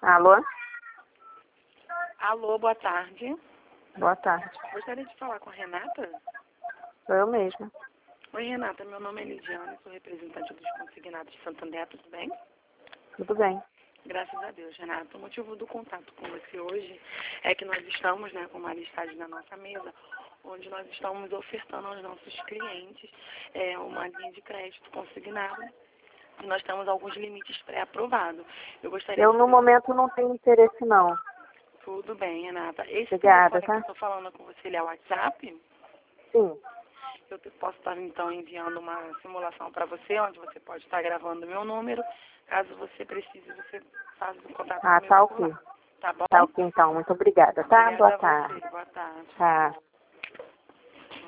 Alô? Alô, boa tarde. Boa tarde. Gostaria de falar com a Renata? Sou eu mesma. Oi, Renata. Meu nome é Lidiane, sou representante dos consignados de Santander, tudo bem? Tudo bem. Graças a Deus, Renata. O motivo do contato com você hoje é que nós estamos com uma listagem na nossa mesa, onde nós estamos ofertando aos nossos clientes uma linha de crédito consignada. E nós temos alguns limites pré-aprovados. Eu, no momento, não tenho interesse, não. Tudo bem, Renata. Esse Obrigada, telefone tá? que eu estou falando com você, ele é o WhatsApp? Sim. Eu posso estar, então, enviando uma simulação para você, onde você pode estar gravando meu número. Caso você precise, você faz o contato Ah, comigo tá por ok. lá. Tá bom? Tá ok, então. Muito obrigada, tá? Obrigada Boa a tarde. você. Boa tarde. Tá.